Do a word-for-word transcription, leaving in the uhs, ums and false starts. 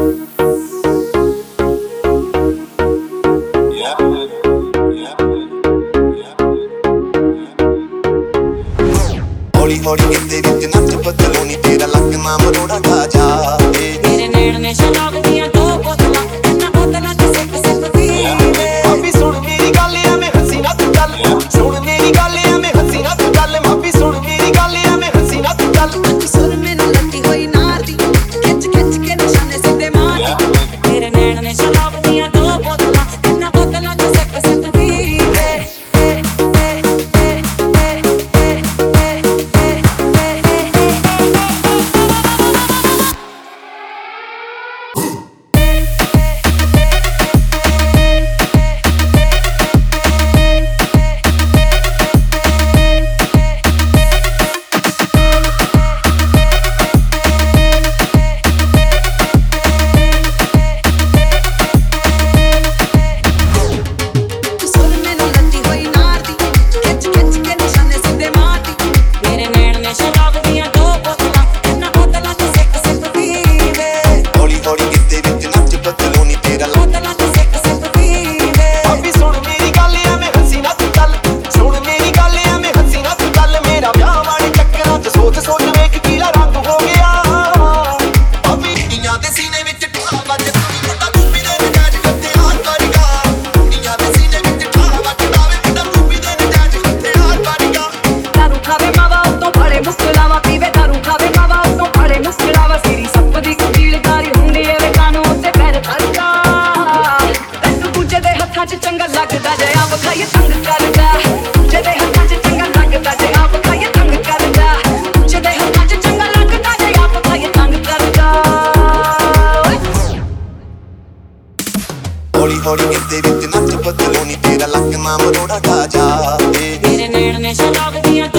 हौली हौली गिद्दे विच नच बदलो नी तेरा लक ना मरोड़ा गा जा मेरे नैन ने शराब दियां दो बोतलां इन्हां बोतलां च सिप सिप पी वे अभी सुन मेरी गल एवें हंसी ना तू चल सुन मेरी गल एवें हंसी ना तू चल अभी सुन मेरी गल एवें हंसी ना तू चल सुर मैनू लट्टी होई नार दी खिच खिच के निशाने सीधे मार मेरे नैन ने शराब दियां दो बोतलां इन्हां बोतलां च सिप सिप पी वे चंगा लगदा जे आप खाइए तंग करदा जेदे हत्थां च चंगा लगदा जे आप खाइए तंग करदा जेदे हत्थां च चंगा लगदा जे आप खाइए तंग करदा हौली हौली गिद्दे विच नच बदलो नी तेरा लक ना मरोड़ा गा जा मेरे नैन ने शराब दियां